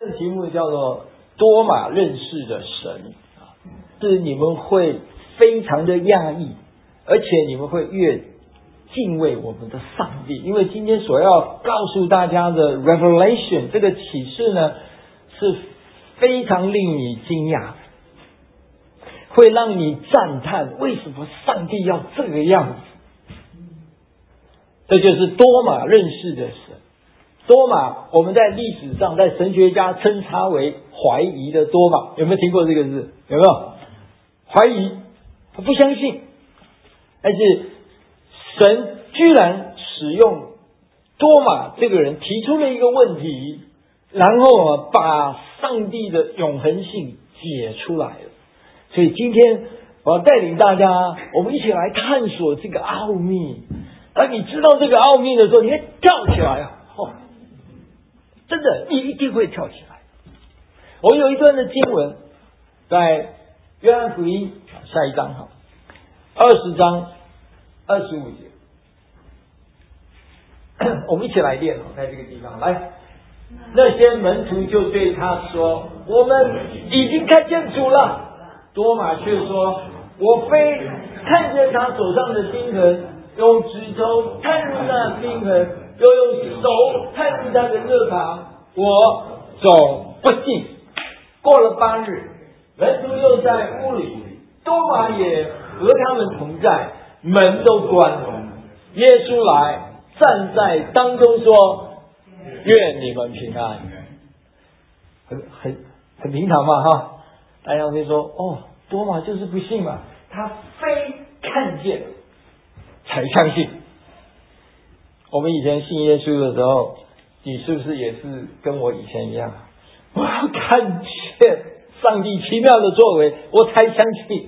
题目叫做多马认识的神，是你们会非常的讶异，而且你们会越敬畏我们的上帝。因为今天所要告诉大家的 Revelation 这个启示呢，是非常令你惊讶，会让你赞叹为什么上帝要这个样子。这就是多马认识的神。多马我们在历史上在神学家称他为怀疑的多马，有没有听过这个字？有没有？怀疑，他不相信，但是神居然使用多马这个人提出了一个问题，然后把上帝的永恒性解出来了。所以今天我要带领大家，我们一起来探索这个奥秘。当你知道这个奥秘的时候，你会跳起来啊！真的，你一定会跳起来。我有一段的经文，在约翰福音下一章哈，20章25节，我们一起来念，在这个地方来。那些门徒就对他说：“我们已经看见主了。”多马却说：“我非看见他手上的钉痕，用指头探入那钉痕，又用手探入他的肋旁，我总不信。”过了8日，门徒又在屋里，多马也和他们同在，门都关了。耶稣来站在当中说：“愿你们平安。”很平常嘛哈。大家会说：“哦，多马就是不信嘛，他非看见才相信。”我们以前信耶稣的时候，你是不是也是跟我以前一样？我要看见上帝奇妙的作为，我才相信。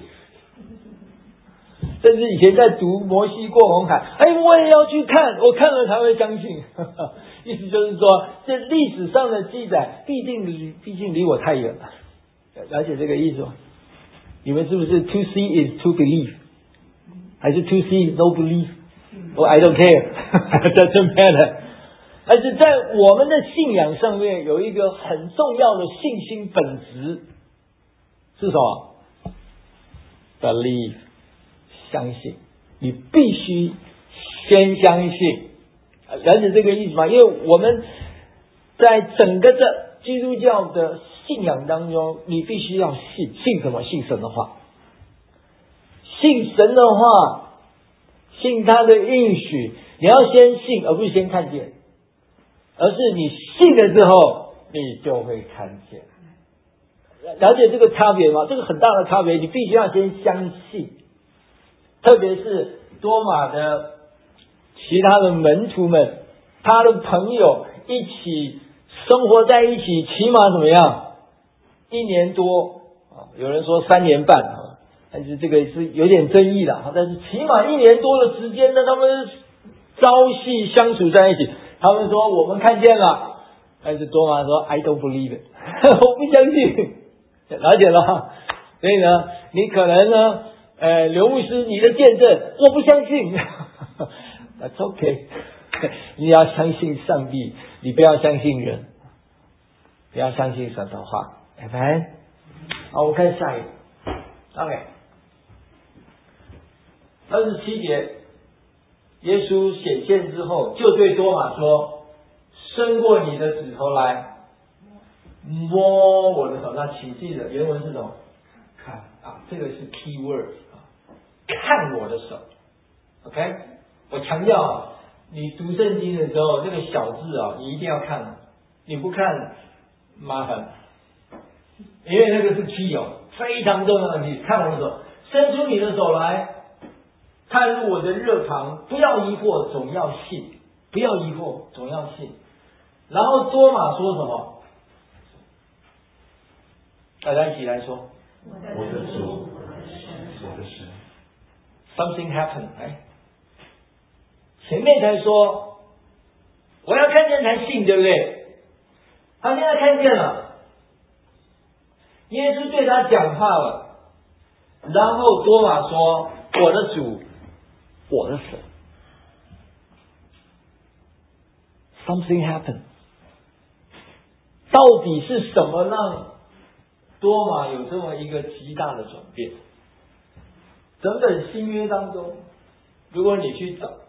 甚至以前在读摩西过红海，我也要去看，我看了才会相信。意思就是说，这历史上的记载毕竟离我太远了。了解这个意思吗？你们是不是 to see is to believe， 还是 to see no believe？ I don't care doesn't matter。 但是在我们的信仰上面有一个很重要的信心本质是什么？ Believe， 相信。你必须先相信。了解这个意思吗？因为我们在整个的基督教的信仰当中，你必须要信什么？信神的话。信神的话，信他的应许，你要先信，而不是先看见。而是你信了之后，你就会看见。了解这个差别吗？这个很大的差别，你必须要先相信。特别是多马的其他的门徒们，他的朋友一起生活在一起，起码怎么样？1年多，有人说3年半，但是这个是有点争议的。但是起码1年多的时间呢，他们朝夕相处在一起。他们说我们看见了，但是多马说 I don't believe it 我不相信。了解了。所以呢，你可能呢刘牧师你的见证我不相信That's okay 你要相信上帝，你不要相信人，不要相信神的话。 Amen。 好，我们看下一个 OK 27节，耶稣显现之后，就对多马说：“伸过你的指头来，摸我的手。”那请记得原文是什么？看啊，这个是 key word 啊，看我的手。OK， 我强调啊，你读圣经的时候，这个小字啊，你一定要看，你不看麻烦，因为那个是 key 哦，非常重要的问题。看我的手，伸出你的手来。探入我的肋旁，不要疑惑，总要信。不要疑惑，总要信。然后多马说什么？大家一起来说：“ 我的主，我的神。” Something happened， 前面才说我要看见才信，对不对？他现在看见了，耶稣对他讲话了，然后多马说：“我的主。”我的神 ，something happened， 到底是什么让多马有这么一个极大的转变？整本新约当中，如果你去找，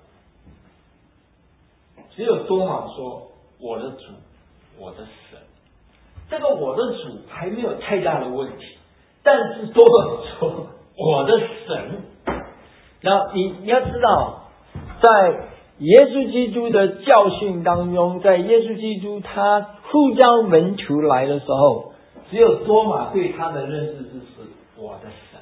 只有多马说我的主，我的神。这个我的主还没有太大的问题，但是多马说我的神。那你要知道，在耶稣基督的教训当中，在耶稣基督他呼召门徒来的时候，只有多马对他的认识是我的神。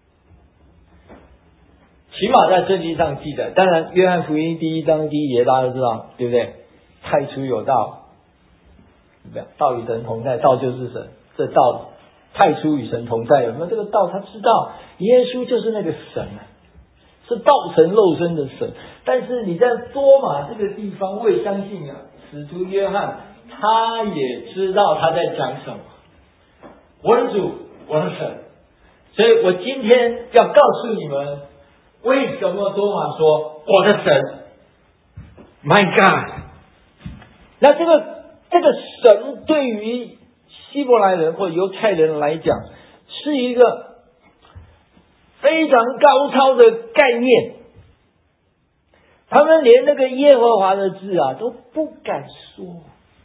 起码在圣经上记载，当然约翰福音第1章第1节大家都知道，对不对？太初有道，道与神同在，道就是神。这道太初与神同在，有没有这个道？他知道耶稣就是那个神啊，是道成肉身的神。但是你在多马这个地方，我也相信啊，使徒约翰他也知道他在讲什么。我的主，我的神。所以我今天要告诉你们，为什么多马说我的神 ，My God。那这个神对于希伯来人或犹太人来讲，是一个非常高超的概念。他们连那个耶和华的字啊都不敢说，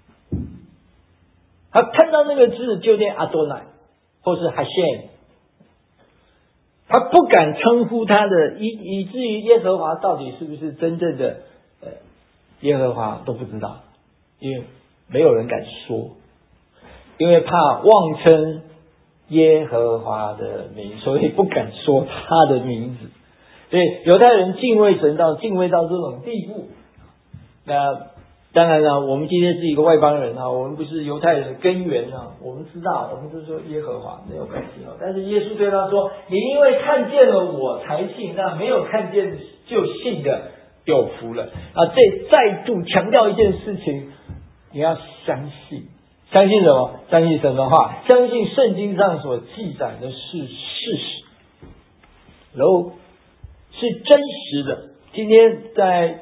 他看到那个字就念阿多乃或是哈谢，他不敢称呼他的，以至于耶和华到底是不是真正的耶和华都不知道，因为没有人敢说，因为怕妄称耶和华的名，所以不敢说他的名字。所以犹太人敬畏神到敬畏到这种地步。那当然了，我们今天是一个外邦人啊，我们不是犹太人的根源啊，我们知道，我们就说耶和华没有关系啊。但是耶稣对他说：“你因为看见了我才信，那没有看见就信的有福了。”啊，这再度强调一件事情，你要相信，相信什么？相信神的话，相信圣经上所记载的是事实，然后是真实的。今天在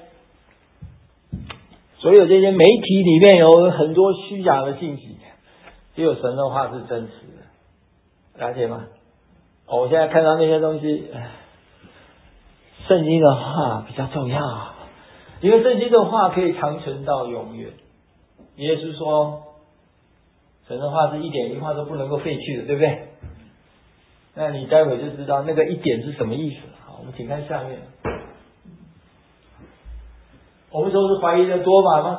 所有这些媒体里面有很多虚假的信息，只有神的话是真实的，了解吗？我现在看到那些东西，圣经的话比较重要，因为圣经的话可以长存到永远。耶稣说，神的话是一点一画都不能够废去的，对不对？那你待会就知道那个一点是什么意思。好，我们请看下面。我们说是怀疑的多马吗？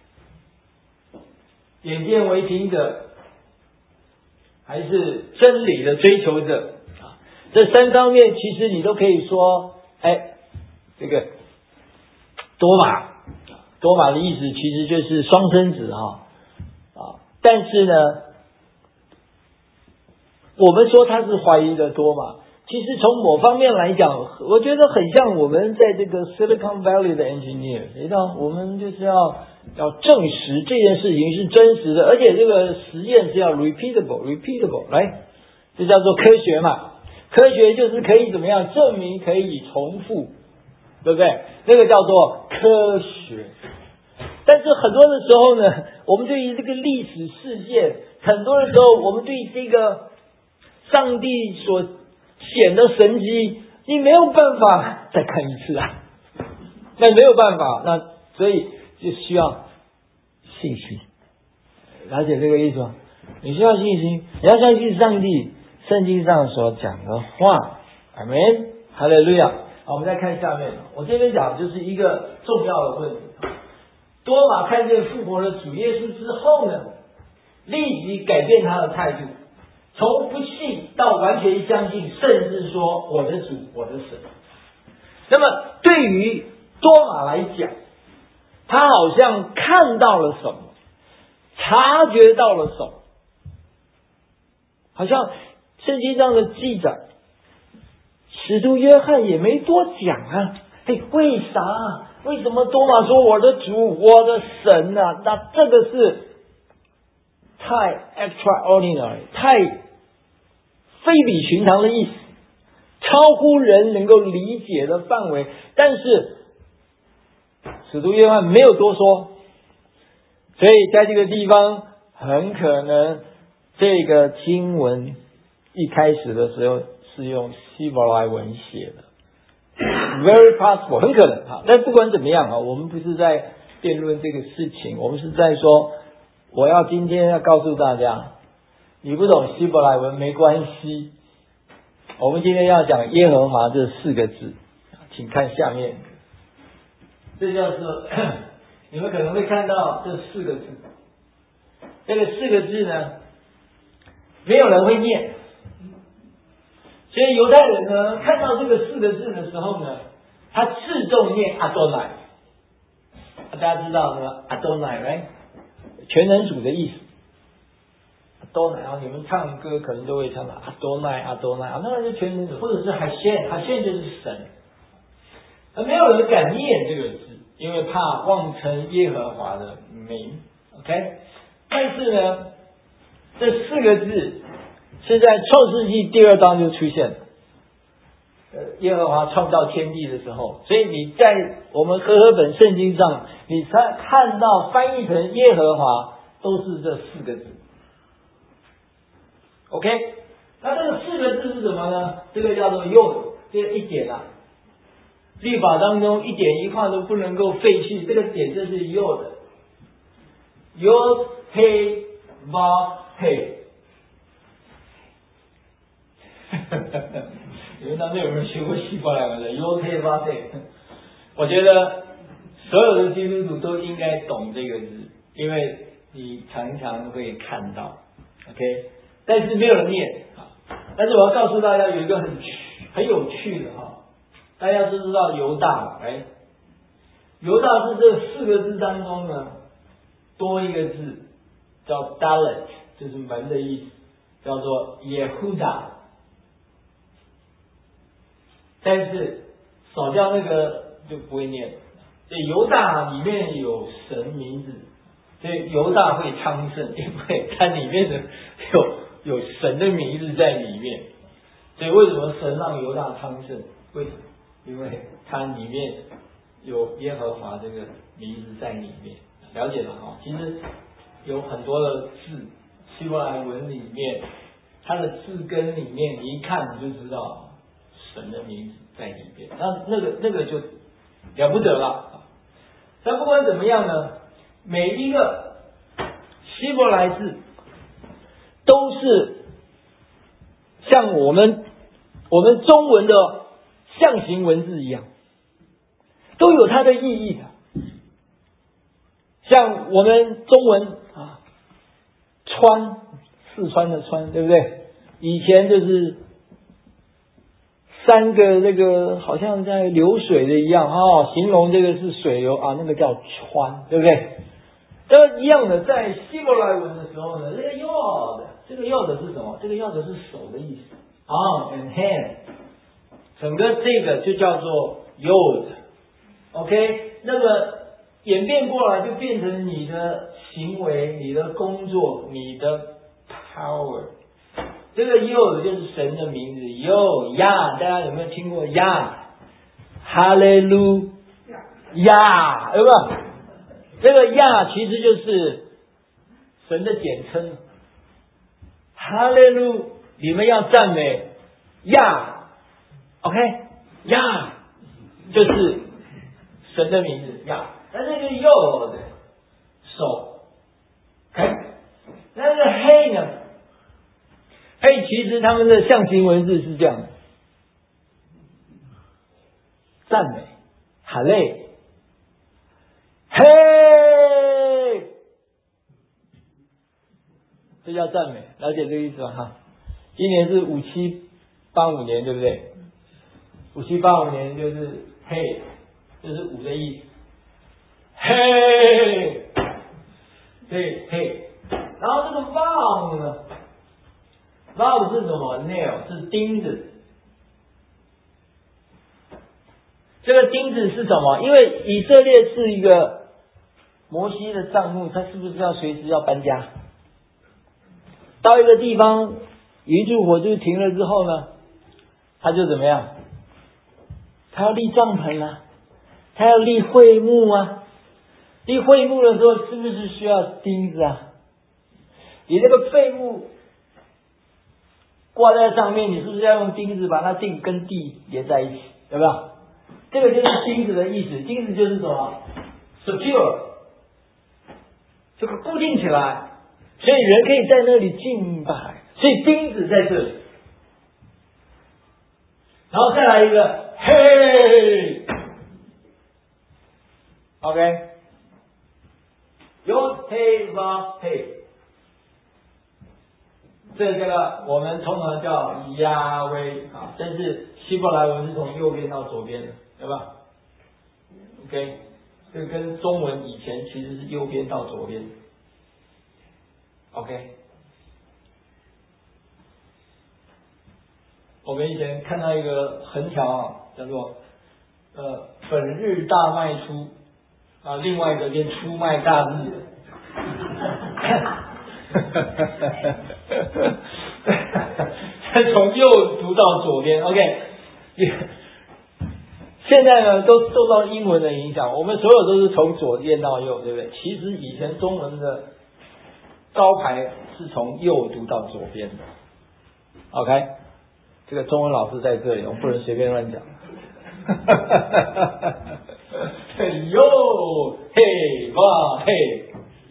眼见为凭者，还是真理的追求者？这三方面其实你都可以说，这个多马的意思其实就是双生子但是呢，我们说他是怀疑的多马，其实从某方面来讲，我觉得很像我们在这个 Silicon Valley 的 engineer， 你知道，我们就是要证实这件事情是真实的，而且这个实验是要 repeatable， 来，这叫做科学嘛。科学就是可以怎么样证明，可以重复，对不对？那个叫做科学。但是很多的时候呢，我们对于这个历史事件，很多的时候我们对这个上帝所显的神迹，你没有办法再看一次啊，那没有办法，那所以就需要信心，了解这个意思吗？你需要信心，你要相信上帝圣经上所讲的话，阿们，哈利路亚。好，我们再看下面，我这边讲就是一个重要的问题。多马看见复活的主耶稣之后呢，立即改变他的态度，从不信到完全相信，甚至说我的主，我的神。那么对于多马来讲，他好像看到了什么，察觉到了什么，好像圣经上的记载，使徒约翰也没多讲啊。为啥？为什么多马说我的主，我的神啊？那这个是太 extraordinary， 太非比寻常的意思，超乎人能够理解的范围。但是使徒约翰没有多说，所以在这个地方很可能这个经文一开始的时候是用希伯来文写的。Very possible， 很可能哈。但不管怎么样啊，我们不是在辩论这个事情，我们是在说，我要今天要告诉大家，你不懂希伯来文没关系。我们今天要讲耶和华这4个字，请看下面，这就是你们可能会看到这4个字。这个4个字呢，没有人会念。所以犹太人呢，看到这个4个字的时候呢，他自动念阿多乃。大家知道呢，阿多乃 right？ 全能主的意思。阿多乃，然后你们唱歌可能都会唱到阿多乃，阿多乃，那是全能主，或者是海线，海线就是神。而没有人敢念这个字，因为怕妄称耶和华的名。OK？ 但是呢，这4个字是在创世纪第2章就出现了。耶和华创造天地的时候，所以你在我们和合本圣经上，你看到翻译成耶和华都是这4个字。OK？ 那这个4个字是什么呢？这个叫做又，这个一点啊，律法当中一点一画都不能够废去，这个点就是又的。Yod He Vav He。你们当中有没有学过希伯来文的 Yod He Vav He？ 我觉得所有的基督徒都应该懂这个字，因为你常常会看到 ，OK？ 但是没有人念啊。但是我要告诉大家有一个很有趣的哈，大家都知道犹大，哎，犹大是这4个字当中呢多一个字叫 Dalet， 就是门的意思，叫做 Yehuda。但是少掉那个就不会念。这犹大里面有神名字，所以犹大会昌盛，因为它里面的有神的名字在里面。所以为什么神让犹大昌盛？为什么？因为它里面有耶和华这个名字在里面。了解了哈？其实有很多的字，希伯来文里面，它的字根里面，你一看你就知道神的名字在里面。那个就了不得了。但不管怎么样呢，每一个希伯来字都是像我们中文的象形文字一样，都有它的意义的。像我们中文啊，川，四川的川，对不对？以前就是3个那个好像在流水的一样啊，形容这个是水流啊，那个叫川，对不对？一样的，在希伯来文的时候呢，这个 yod 是什么？这个 yod 是手的意思，arm and hand， 整个这个就叫做 yod。OK， 那么演变过来就变成你的行为、你的工作、你的 power。这个 yod 就是神的名字 ，yod 大家有没有听过哈利路亚，对吧？这个其实就是神的简称。哈利路，你们要赞美，OK， 就是神的名字那这个右的手 ，OK， 那这个黑呢？黑其实他们的象形文字是这样的：赞美，哈利，嘿，这叫赞美，了解这个意思吧？哈，今年是5785年，对不对？5785年就是嘿，就是5的意思。嘿，嘿，然后这个 vav 呢 ？vav 是什么 ？nail 是钉子。这个钉子是什么？因为以色列是一个摩西的帐幕，他是不是要随时要搬家？到一个地方，云柱火柱停了之后呢，他就怎么样？他要立帐篷啊，他要立会幕啊。立会幕的时候，是不是需要钉子啊？ 你那个废物挂在上面，你是不是要用钉子把它跟地连在一起？有没有？这个就是钉子的意思。钉子就是什么 ？secure， 这个固定起来，所以人可以在那里敬拜。所以钉子在这里，然后再来一个嘿 ，OK， 有嘿吗？嘿。这个我们通常叫亚威啊，但是希伯来文是从右边到左边的，对吧 ？OK， 这个跟中文以前其实是右边到左边。OK， 我们以前看到一个横条啊，叫做本日大卖出啊，另外一个念出卖大日。从右读到左边 ，OK。现在呢，都受到英文的影响，我们所有都是从左边到右，对不对？其实以前中文的招牌是从右读到左边的 ，OK。这个中文老师在这里，我不能随便乱讲。嘿哟，嘿哇嘿。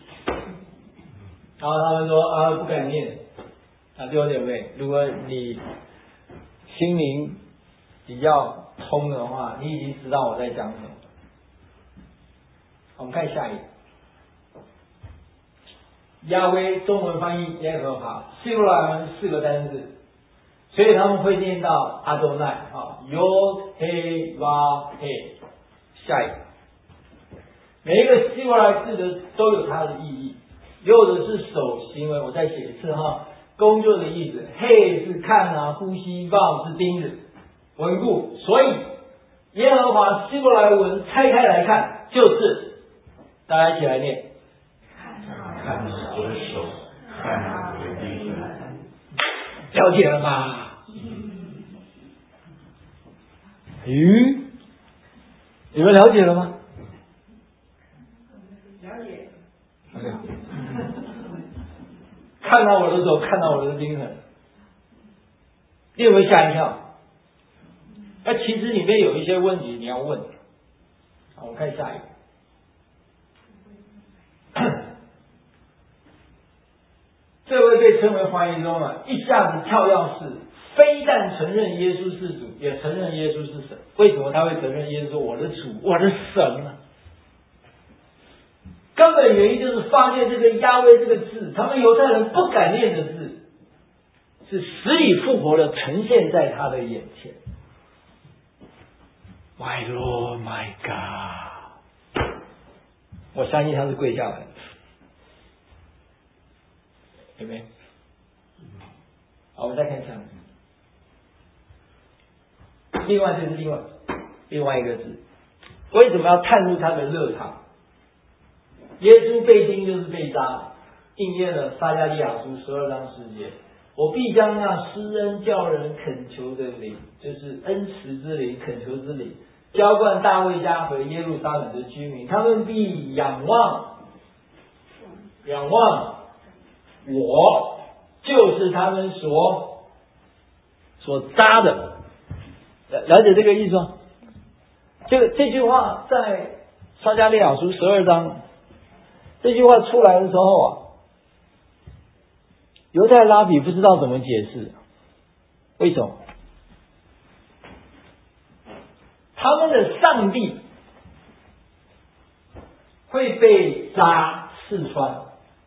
然后他们说啊，不敢念啊，弟兄姐妹，如果你心灵比较通的话，你已经知道我在讲什么。我们看下一个，亚威中文翻译耶和华，希伯来文4个单字，所以他们会念到阿多奈啊，尤嘿哇嘿。下一个，每一个希伯来字的都有它的意义。右的是手行为，我再写一次哈，工作的意思，嘿是看啊，呼吸，望是盯着，稳固，所以耶和华希伯来文拆开来看，就是大家一起来念， 看我的手，看我的地方， 了解了吧？你们了解了吗？ 了解。 看到我的手，看到我的精神，你有没有吓一跳？那其实里面有一些问题你要问。好，我们看下一个。这位被称为怀疑中了，一下子跳跃式，非但承认耶稣是主，也承认耶稣是神。为什么他会承认耶稣说我的主，我的神呢？根本原因就是发现这个亚威这个字，他们犹太人不敢念的字，是死里复活的呈现在他的眼前。My Lord, my God！ 我相信他是跪下来的，有没有？好，我们再看下面。另外就是另外一个字，为什么要探入他的热肠？耶稣被钉就是被扎，应验了撒迦利亚书12章10节。我必将那施恩叫人恳求的灵，就是恩慈之灵、恳求之灵，浇灌大卫家和耶路撒冷的居民，他们必仰望我，就是他们所扎的。了解这个意思吗？这句话在撒迦利亚书12章。这句话出来的时候啊，犹太拉比不知道怎么解释，为什么？他们的上帝会被扎刺穿，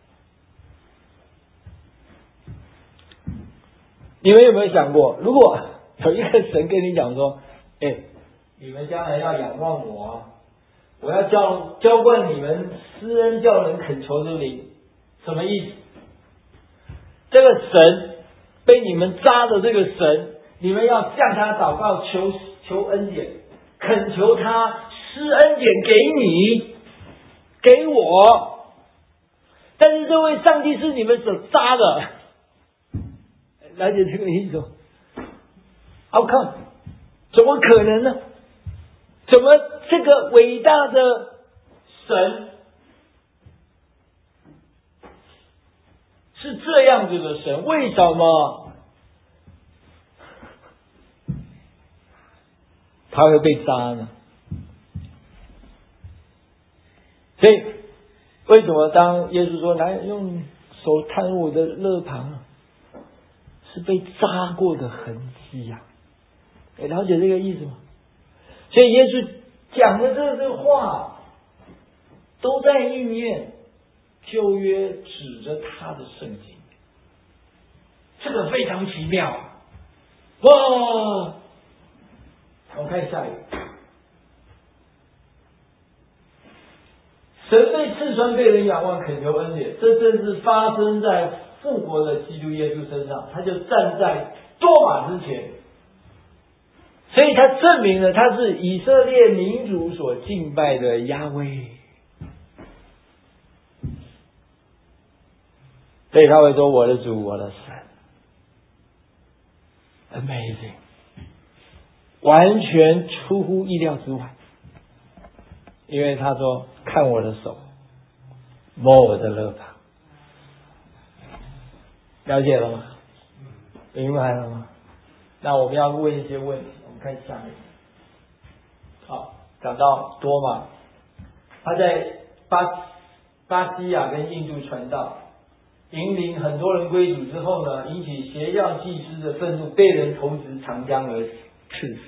你们有没有想过，如果有一个神跟你讲说，你们将来要仰望我啊，我要浇灌你们施恩叫人恳求的灵，什么意思？这个神被你们扎的这个神，你们要向他祷告求恩典，恳求他施恩典给你，给我。但是这位上帝是你们所扎的，了解这个意思吗？ How come？ 怎么可能呢？怎么这个伟大的神是这样子的神，为什么他会被杀呢？所以为什么当耶稣说来用手探入我的肋旁，是被扎过的痕迹呀？了解这个意思吗？所以耶稣讲的这个话都在应验旧约指着他的圣经，这个非常奇妙。哇！我们看下一个，神被刺穿，被人仰望，恳求恩典，这正是发生在复活的基督耶稣身上。他就站在多马之前，所以他证明了他是以色列民族所敬拜的亚威。所以他会说：“我的主，我的神 ，Amazing， 完全出乎意料之外。”因为他说：“看我的手，摸我的肋旁。”了解了吗？明白了吗？那我们要问一些问题，我们看下面。好，讲到多马，他在巴西亚跟印度传道，引领很多人归主之后呢，引起邪教祭司的愤怒，被人投掷长江而刺死。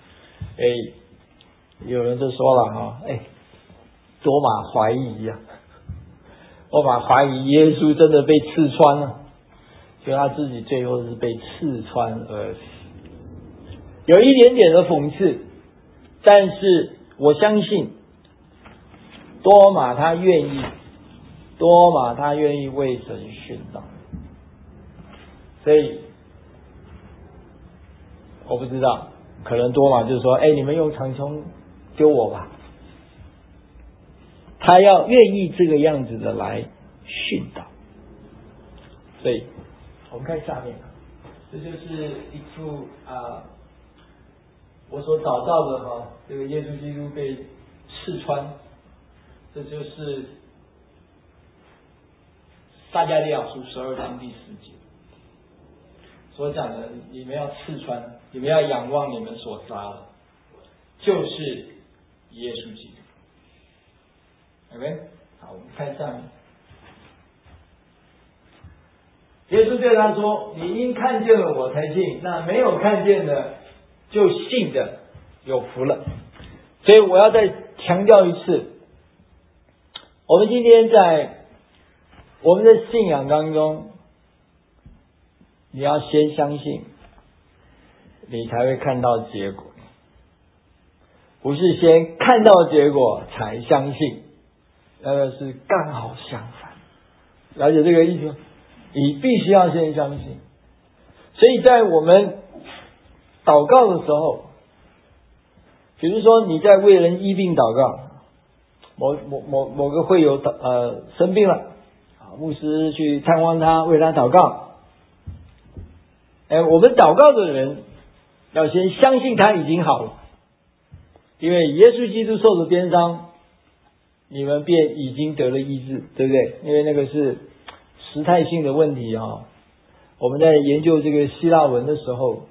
有人就说了哈，多马怀疑呀，多马怀疑耶稣真的被刺穿了，所以他自己最后是被刺穿而死，有一点点的讽刺，但是我相信多马他愿意为神殉道，所以我不知道，可能多马就说：“你们用长枪丢我吧。”他要愿意这个样子的来殉道。所以我们看下面，这就是一处我所找到的这个耶稣基督被刺穿，这就是撒迦利亚书12章第10节所讲的：你们要刺穿，你们要仰望你们所杀的，就是耶稣基督。OK， 好，我们看下面。耶稣对他说：“你因看见了我才信，那没有看见的就信的有福了。”所以我要再强调一次，我们今天在我们的信仰当中，你要先相信，你才会看到结果，不是先看到结果才相信，那个是刚好相反。了解这个意思吗？你必须要先相信。所以在我们祷告的时候，比如说你在为人医病祷告，某个会友生病了，牧师去探望他，为他祷告。我们祷告的人要先相信他已经好了，因为耶稣基督受的鞭伤，你们便已经得了医治，对不对？因为那个是时态性的问题啊。我们在研究这个希腊文的时候，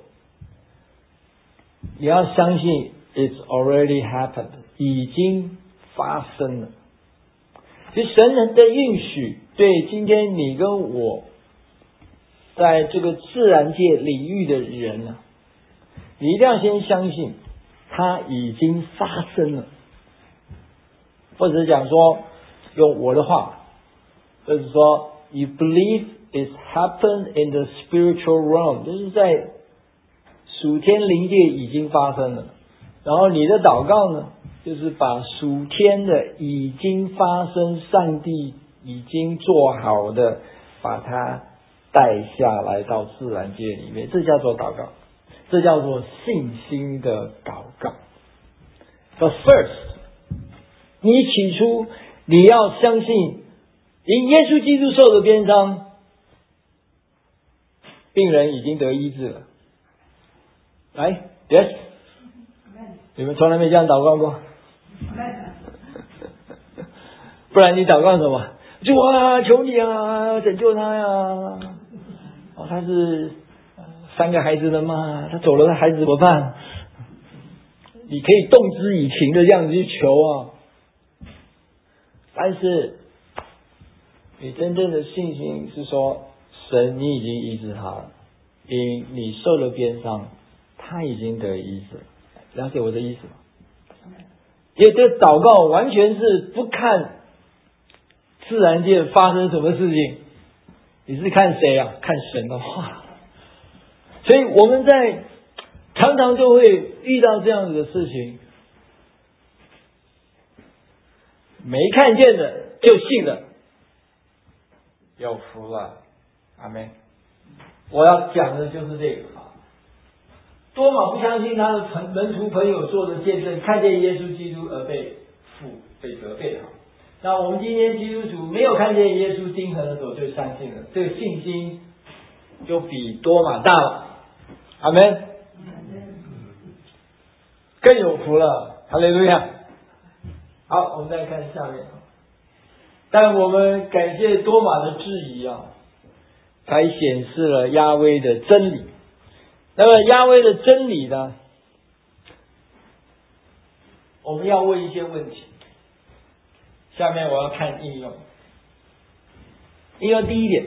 你要相信 it's already happened， 已经发生了。其实神的应许对今天你跟我在这个自然界领域的人呢，你一定要先相信它已经发生了，或者讲说用我的话，就是说 you believe it's happened in the spiritual realm， 就是在属天灵界已经发生了，然后你的祷告呢，就是把属天的已经发生，上帝已经做好的，把它带下来到自然界里面，这叫做祷告，这叫做信心的祷告。But first， 你起初你要相信，因耶稣基督受的鞭伤，病人已经得医治了。来 ，Yes， 你们从来没这样祷告过？不然你祷告什么？ 主啊，求你啊，拯救他呀！哦，他是3个孩子的妈，他走了，他孩子怎么办？你可以动之以情的这样子去求啊。但是你真正的信心是说，神你已经医治他了，因你受了鞭伤，他已经得医治了。了解我的意思吗？因为这个祷告完全是不看自然界发生什么事情，你是看谁啊？看神的话。所以我们在常常就会遇到这样子的事情，没看见的就信了，有福了，阿们。我要讲的就是这个啊。多马不相信他的门徒朋友做的见证，看见耶稣基督而被责备他。那我们今天基督徒没有看见耶稣钉痕的时候就相信了，这个信心就比多马大了，阿们，更有福了，哈利路亚。好，我们再看下面。但我们感谢多马的质疑啊，才显示了亚威的真理。那么亚威的真理呢，我们要问一些问题。下面我要看应用。应用第一点，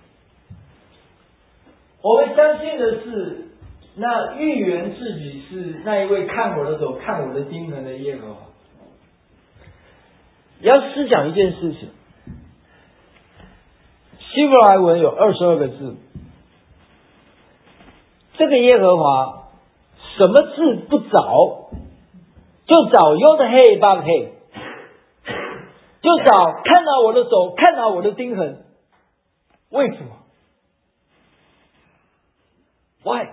我们相信的是，那预言自己是那一位看我的手、看我的经纶的耶和华。你要思想一件事情，希伯来文有22个字，这个耶和华什么字不找，就找 Yod-Heh Vav-Heh， 就找看到我的手，看到我的钉痕。为什么 ？Why？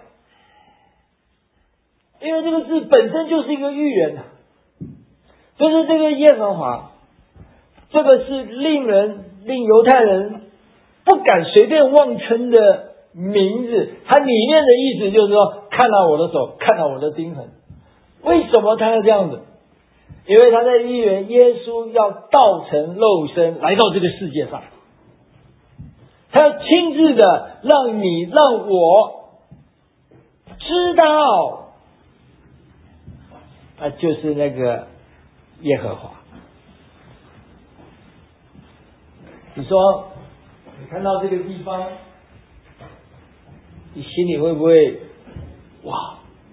因为这个字本身就是一个预言啊，就是这个耶和华，这个是令犹太人不敢随便妄称的名字，它里面的意思就是说，看到我的手，看到我的钉痕。为什么他要这样子？因为他在预言耶稣要道成肉身来到这个世界上，他要亲自的让我知道，他就是那个耶和华。你说，你看到这个地方，你心里会不会哇？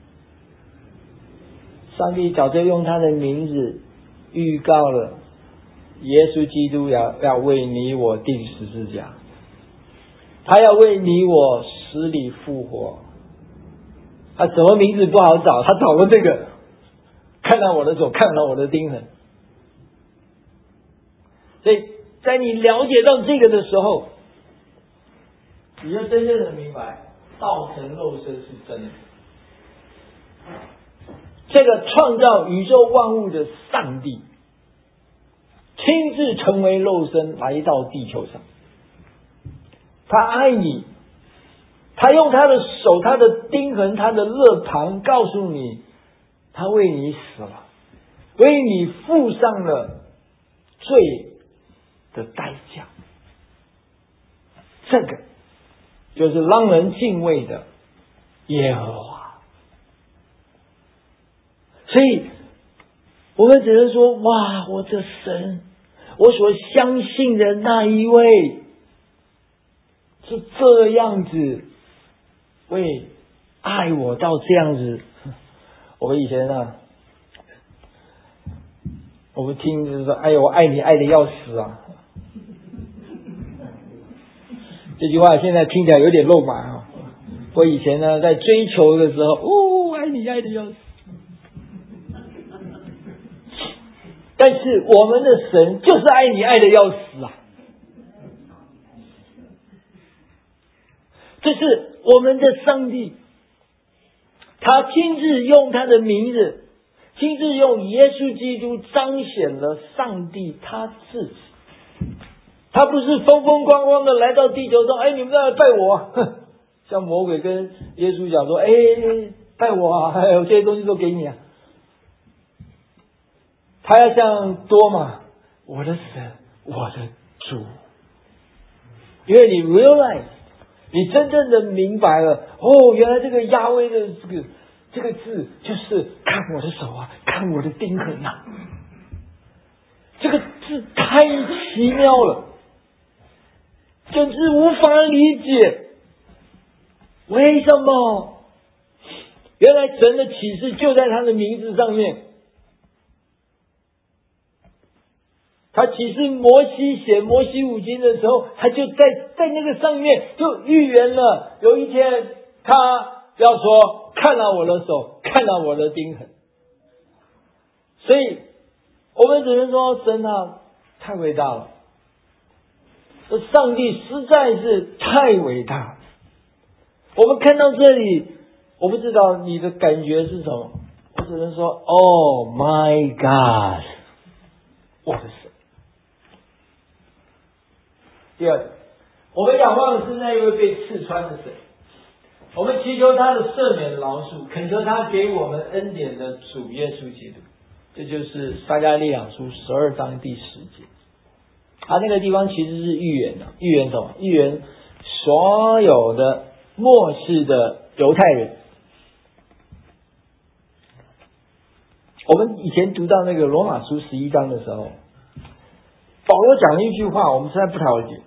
上帝早就用他的名字预告了，耶稣基督要为你我钉十字架，他要为你我死里复活。他什么名字不好找？他找了这个，看到我的手，看到我的钉痕。所以在你了解到这个的时候，你就真正的明白，道成肉身是真的。这个创造宇宙万物的上帝，亲自成为肉身来到地球上。他爱你，他用他的手、他的钉痕、他的肋旁告诉你，他为你死了，为你付上了罪的代价。这个就是让人敬畏的耶和华。所以我们只能说，哇，我的神，我所相信的那一位是这样子为爱我到这样子。我们以前啊，我们听就是说，哎呦，我爱你爱的要死啊。这句话现在听起来有点肉麻啊。我以前呢，在追求的时候，爱你爱的要死。但是我们的神就是爱你爱的要死啊！这是我们的上帝，他亲自用他的名字，亲自用耶稣基督彰显了上帝他自己。他不是风风光光的来到地球上，你们再来拜我，像魔鬼跟耶稣讲说，拜我啊，还有这些东西都给你啊。他要像多马，我的神，我的主，因为你 realize， 你真正的明白了，原来这个亚威的这个字就是看我的手啊，看我的钉痕啊，这个字太奇妙了，简直无法理解。为什么？原来神的启示就在他的名字上面。他启示摩西写摩西五经的时候，他就在那个上面就预言了，有一天他要说看到我的手，看到我的钉痕。所以我们只能说神啊太伟大了，上帝实在是太伟大了。我们看到这里，我不知道你的感觉是什么，我只能说 Oh my God， 我的神。第二，我们仰望的是那一位被刺穿的神，我们祈求他的赦免饶恕，恳求他给我们恩典的主耶稣基督。这就是撒迦利亚书12章第10节。他那个地方其实是预言的，预言什么？预言所有的末世的犹太人。我们以前读到那个罗马书11章的时候，保罗讲了一句话，我们实在不了解。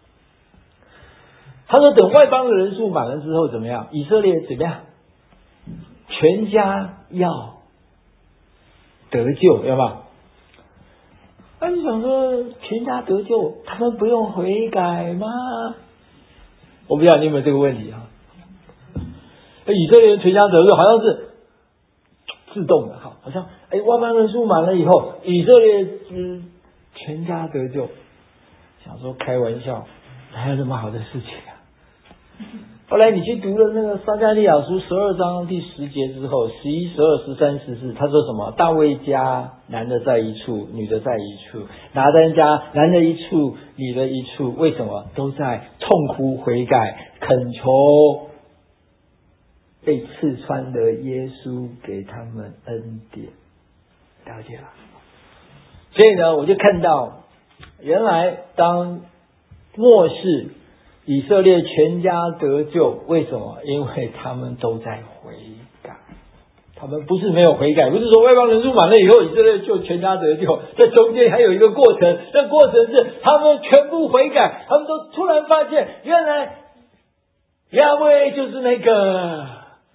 他说等外邦的人数满了之后怎么样？以色列怎么样？全家要得救，要吧？那你想说全家得救，他们不用悔改吗？我不知道你有没有这个问题啊？以色列人全家得救好像是自动的，好像外邦人数满了以后，以色列全家得救。想说开玩笑，哪有这么好的事情啊？后来你去读了那个撒迦利亚书12章第10节之后，11、12、13、14，他说什么？大卫家男的在一处，女的在一处；拿单家男的一处，女的一处。为什么？都在痛哭悔改，恳求被刺穿的耶稣给他们恩典。了解了。所以呢，我就看到，原来当末世以色列全家得救，为什么？因为他们都在悔改。他们不是没有悔改，不是说外邦人数满了以后以色列就全家得救，这中间还有一个过程，那过程是他们全部悔改，他们都突然发现原来亚威就是那个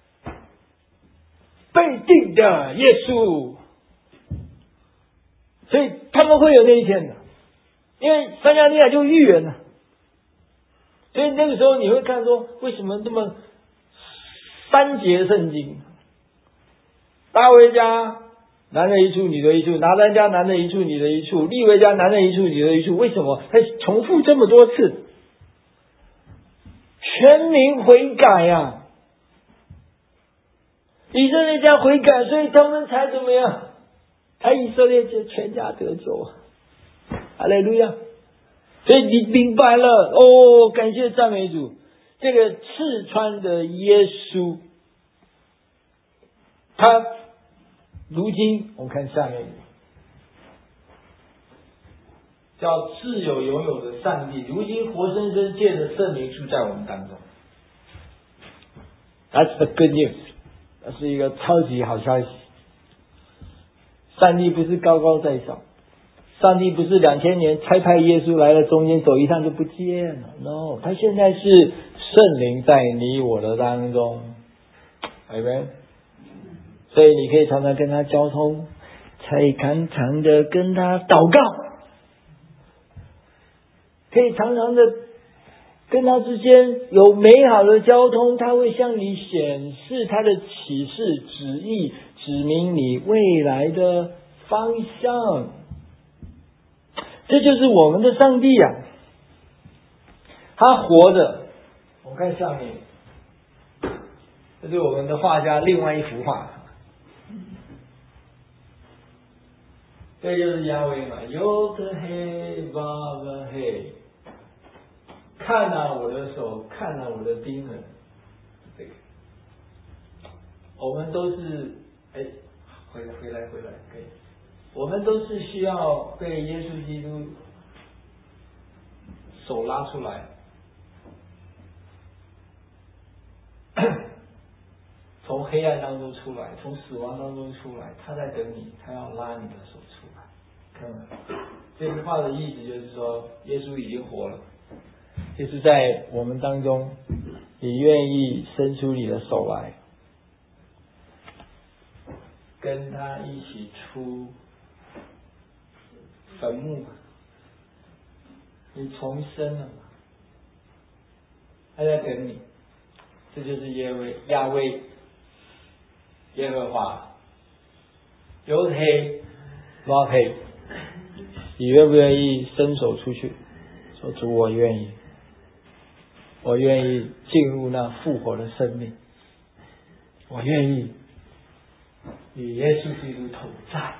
被定的耶稣，所以他们会有那一天的，因为撒迦利亚就预言了。所以那个时候你会看说，为什么这么3节圣经？大卫家男的一处，女的一处；拿单家男的一处，女的一处；利未家男的一处，女的一处。为什么他重复这么多次？全民悔改呀！以色列家悔改，所以他们才怎么样？才以色列家全家得救啊！哈利路亚！所以你明白了感谢赞美主，这个刺穿的耶稣，他如今我们看下面，叫自有永有的上帝，如今活生生借着圣灵住在我们当中。That's the good news， 这是一个超级好消息。上帝不是高高在上，上帝不是2000年差派耶稣来了，中间走一趟就不见了。No， 他现在是圣灵在你我的当中，明白？所以你可以常常跟他交通，可以常常的跟他祷告，可以常常的跟他之间有美好的交通，他会向你显示他的启示旨意，指明你未来的方向。这就是我们的上帝啊，他活着。我看下面，这是我们的画家另外一幅画，这就是亚威嘛，有个黑巴巴黑，看啊我的手，看啊我的钉痕。这个我们都是回来可以，我们都是需要被耶稣基督手拉出来，从黑暗当中出来，从死亡当中出来，他在等你，他要拉你的手出来。看到这句话的意思就是说，耶稣已经活了，耶稣在我们当中，你愿意伸出你的手来，跟他一起出坟墓嘛？你重生了嘛？他在等你，这就是亚威耶和华犹黑拉黑，你愿不愿意伸手出去说，主我愿意，我愿意进入那复活的生命，我愿意与耶稣基督同在。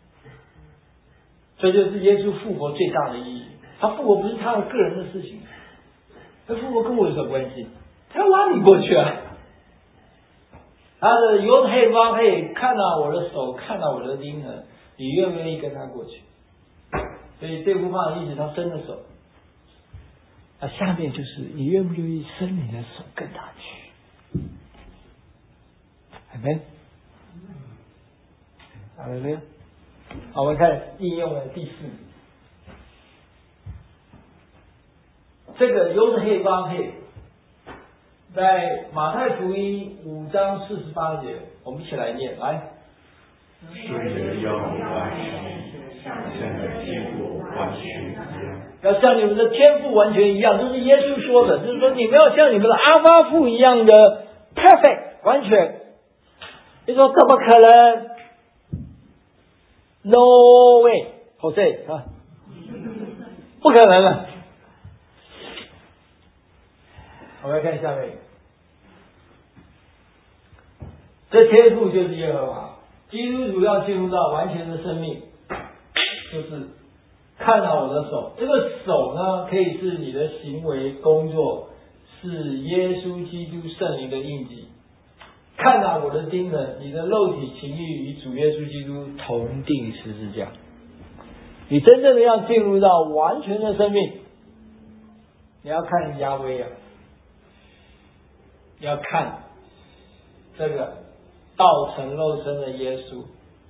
这就是耶稣复活最大的意义。他复活不是他的个人的事情，他复活跟我有什么关系？他要拉你过去啊！他的犹黑拉黑看到我的手，看到我的钉痕，你愿不愿意跟他过去？所以这幅画的意思，他伸了手。下面就是你愿不愿意伸你的手跟他去？阿们。好了没有？好，我们看应用的第4。这个犹黑拉黑，在马太福音5章48节，我们一起来念，来。 顺着要完全，像现在天国完全一样。 要像你们的天父完全一样，这是耶稣说的，就是说你们要像你们的阿爸父一样的 perfect 完全。你说怎么可能 ？No way， Jose 啊，不可能了。我们来看下面，这天父就是耶和华。基督徒要进入到完全的生命，就是看到我的手。这个手呢，可以是你的行为工作，是耶稣基督圣灵的印记。看到我的钉痕，你的肉体情欲与主耶稣基督同定十字架。你真正的要进入到完全的生命，你要看亚威啊，你要看这个道成肉身的耶稣。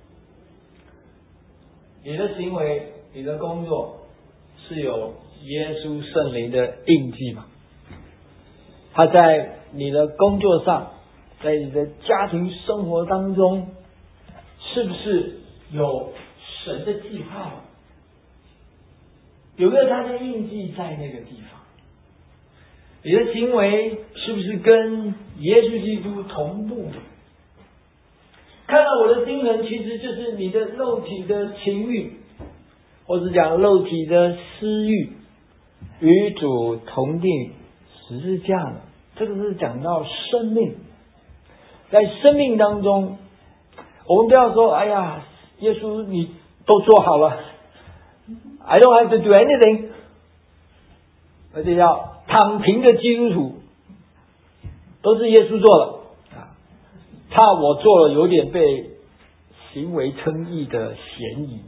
你的行为，你的工作是有耶稣圣灵的印记吗？他在你的工作上，在你的家庭生活当中，是不是有神的计划吗？有没有他的印记在那个地方？你的行为是不是跟耶稣基督同步？看到我的钉痕，其实就是你的肉体的情欲，或是讲肉体的私欲，与主同定十字架了。这个是讲到生命，在生命当中，我们不要说，哎呀，耶稣你都做好了 ，I don't have to do anything， 而且要躺平的基督徒，都是耶稣做了。怕我做了有点被行为称义的嫌疑，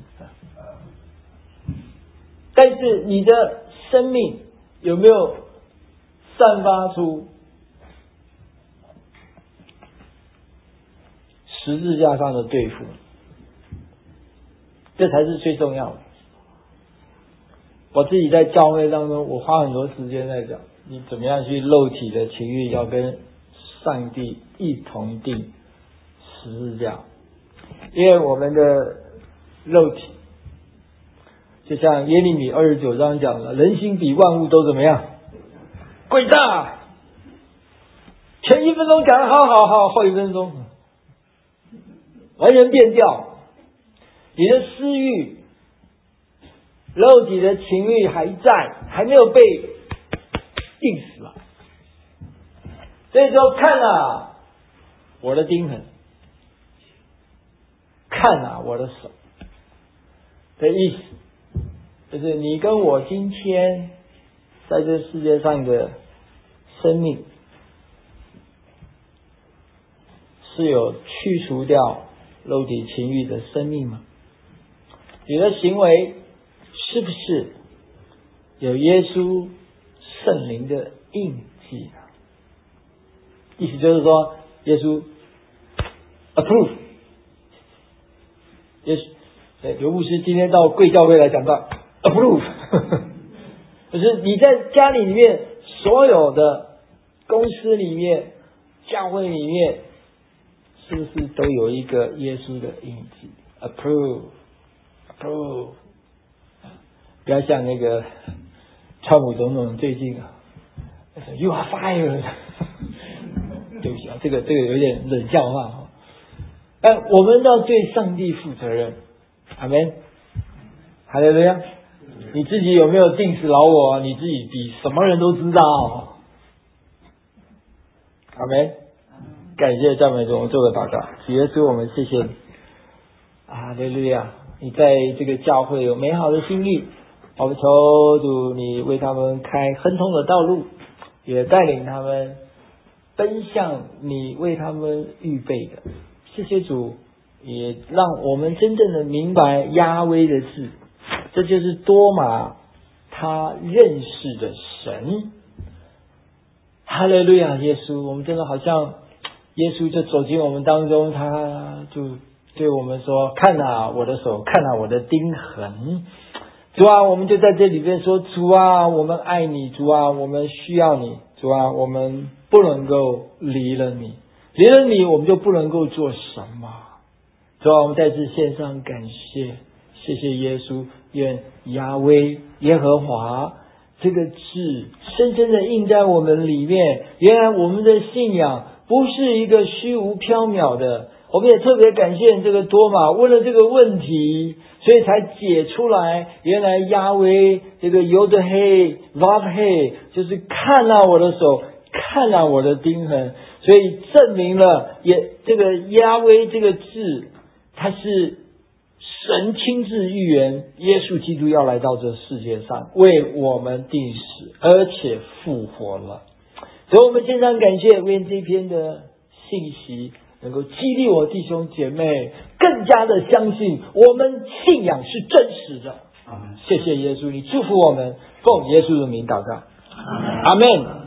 但是你的生命有没有散发出十字架上的对付？这才是最重要的。我自己在教会当中，我花很多时间在讲，你怎么样去肉体的情欲要跟上帝一同定十字架，因为我们的肉体，就像耶利米29章讲的，人心比万物都怎么样？诡诈。前1分钟讲的好，后1分钟完全变调。你的私欲、肉体的情欲还在，还没有被定死了。这时候看了我的钉痕，看了我的手的意思，就是你跟我今天在这世界上的生命是有去除掉肉体情欲的生命吗？你的行为是不是有耶稣圣灵的印记。意思就是说，耶稣 approve。耶稣，刘牧师今天到贵教会来讲到 approve， 就是你在家里面所有的公司里面、教会里面，是不是都有一个耶稣的印记 ？approve。不要像那个川普总统最近You are fired 对不起啊，这个有点冷笑话。我们要对上帝负责任。阿们。哈利路亚。你自己有没有定时老我？你自己比什么人都知道。阿们。感谢赞美主，我们做个祷告。主耶稣，我们谢谢你。哈利路亚。你在这个教会有美好的心意，我们求主你为他们开亨通的道路，也带领他们奔向你为他们预备的。谢谢主，也让我们真正的明白亚威的字，这就是多马他认识的神。哈利路亚，耶稣，我们真的好像耶稣就走进我们当中，他就对我们说，看啊我的手，看啊我的钉痕。主啊，我们就在这里边说，主啊，我们爱你，主啊，我们需要你，主啊，我们不能够离了你，离了你我们就不能够做什么。主啊，我们在这线上感谢，谢谢耶稣，愿亚威耶和华这个字深深的印在我们里面。原来我们的信仰不是一个虚无缥缈的，我们也特别感谢这个多马问了这个问题，所以才解出来，原来亚威这个尤德黑 vav 黑就是看了我的手，看了我的钉痕，所以证明了也这个亚威这个字，它是神亲自预言耶稣基督要来到这世界上为我们定死，而且复活了。所以我们献上感谢，为这篇的信息能够激励我弟兄姐妹更加的相信我们信仰是真实的。谢谢耶稣，你祝福我们，奉耶稣的名祷告，阿们。